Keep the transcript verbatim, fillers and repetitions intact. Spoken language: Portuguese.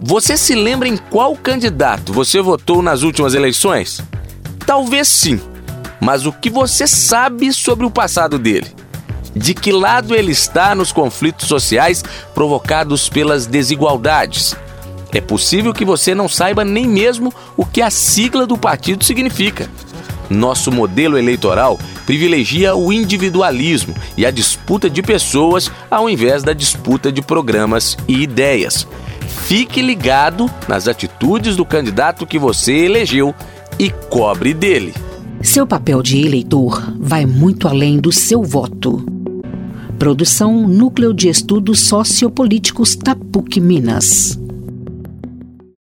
Você se lembra em qual candidato você votou nas últimas eleições? Talvez sim, mas o que você sabe sobre o passado dele? De que lado ele está nos conflitos sociais provocados pelas desigualdades? É possível que você não saiba nem mesmo o que a sigla do partido significa. Nosso modelo eleitoral privilegia o individualismo e a disputa de pessoas ao invés da disputa de programas e ideias. Fique ligado nas atitudes do candidato que você elegeu e cobre dele. Seu papel de eleitor vai muito além do seu voto. Produção Núcleo de Estudos Sociopolíticos da PUC Minas.